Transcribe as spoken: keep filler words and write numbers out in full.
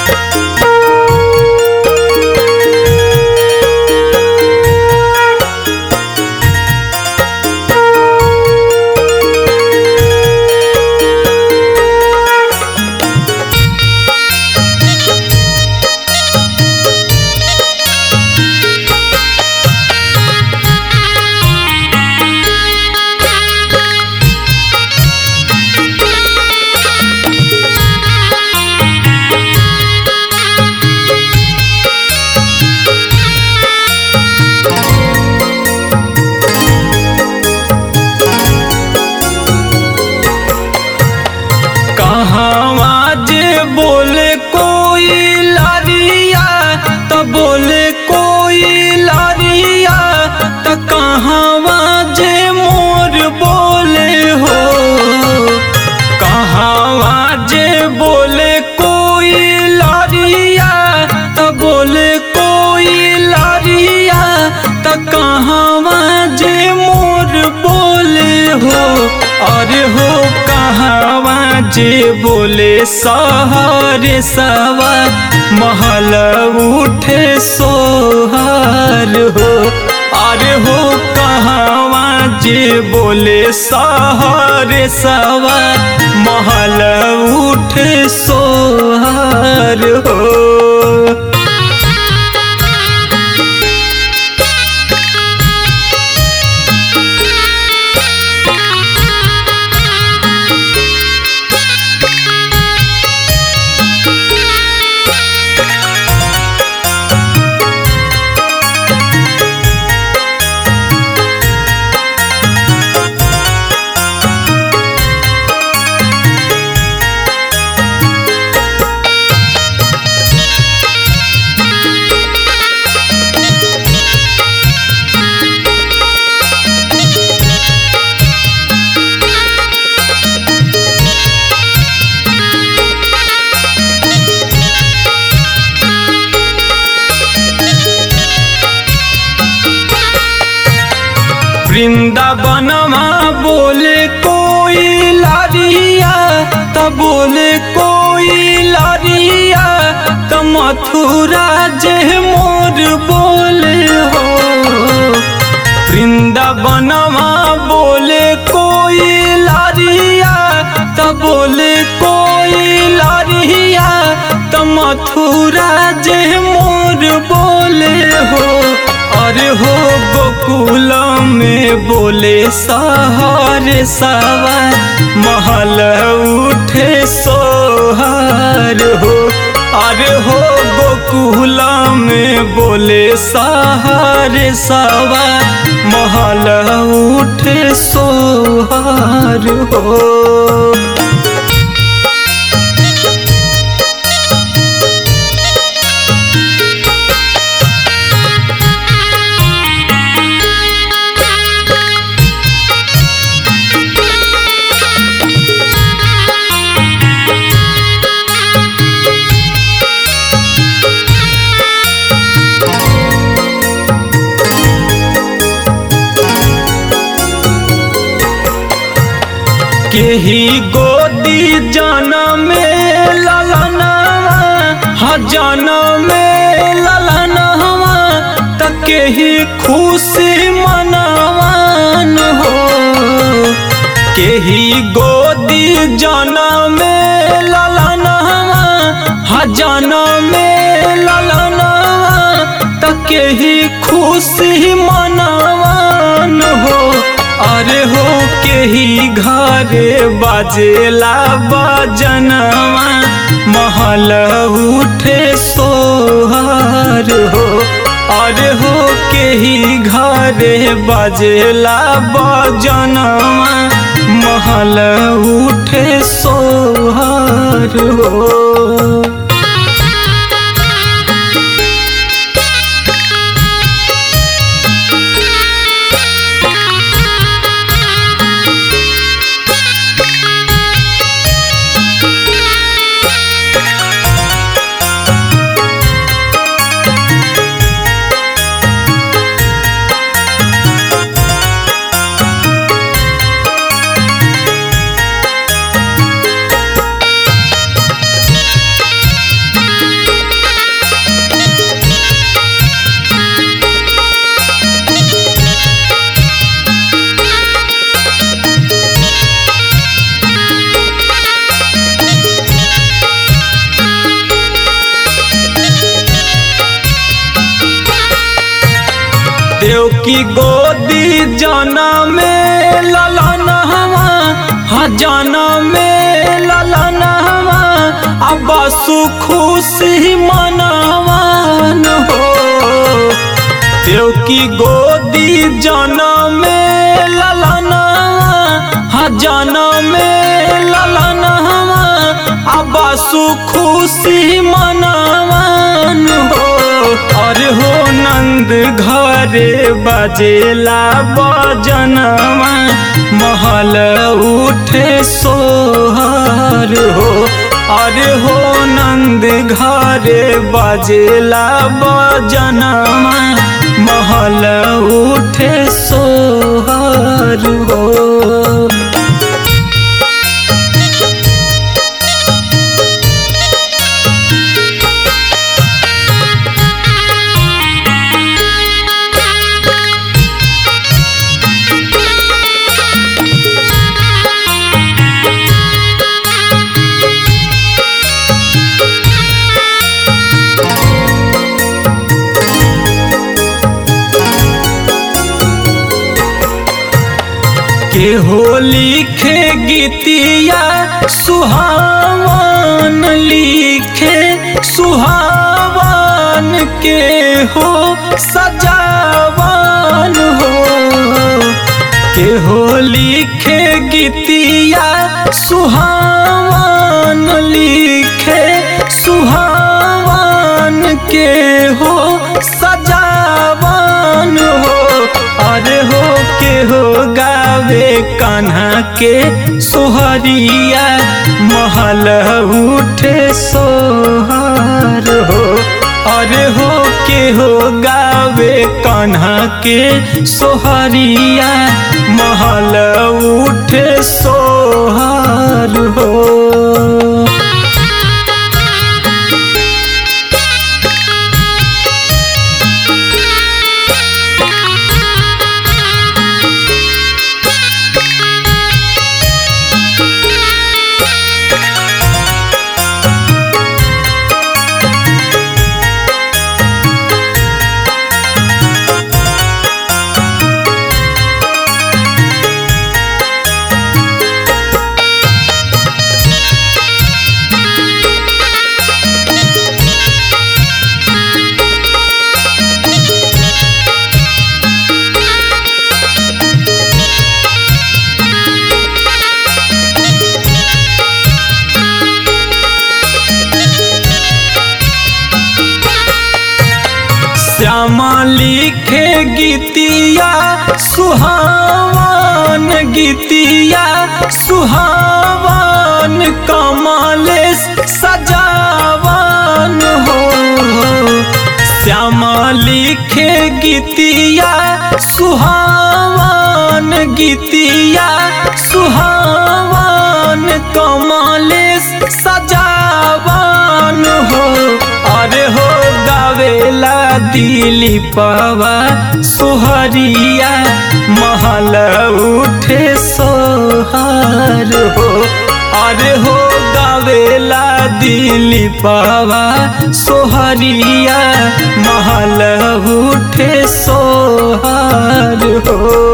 जे बोले सहारे सवा महल उठे सोहार हो। अरे हो कहवा जे बोले सहारे सवा महल उठे सोहार हो। वृंदावनमा बोले कोई लारिया त बोले कोई लारिया त मथुरा जे मोर बोले हो। वृंदावनमा बोले कोई लारिया त बोले कोई लारिया त मथुरा जे मोर बोले हो। अरे हो गोकुल में बोले सहारे सवा महल उठे सोहार हो। अरे हो गोकुल में बोले सहारे सवा महल उठे सोहार हो। केही गोदी जनम ललनवा हा जनम ललनवा त केही खुशी मनवान हो। केही गोदी जनम ललनवा हा जनम ललनवा त केही खुशी मनवान हो। अरे हो केही घरे बाजेला बजनवा महल उठे सोहार हो। अरे हो केही घरे बाजेला बजनवा महल उठे सोहार हो। की गोदी जनमे ललनवा हाँ जनमे ललनवा अब सुखुशी मनवान हो। देव की गोदी जनमे ललनवा हाँ जनमे ललनवा अब सुखुशी मनवान हो। अरे हो नंद घरे बजेला बजनवा महल उठे सोहर हो। अरे हो नंद घरे बजेला बजनवा महल उठे सोहर हो। के हो लिखे गीतिया सुहावन लिखे सुहावन के हो सजावन हो। के हो लिखे गीतिया सुहावन लिखे सुहावन के हो सजावन हो। अरे हो के हो गावे कान्हा के सोहरिया महल उठे सोहर हो। अरे हो के हो गावे कान्हा के सोहरिया महल उठे सोहर हो। श्यामा लिखे गीतिया सुहावन गीतिया सुहावन कमलेश सजावन हो। श्यामा लिखे गीतिया सुहावन गीतिया सुहावन कमलेश सजावन हो। अरे हो गावेला दिलीपवा सोहरिया महल उठे सोहर हो। अरे हो गावेला दिलीपवा सोहरिया महल उठे सोहर हो।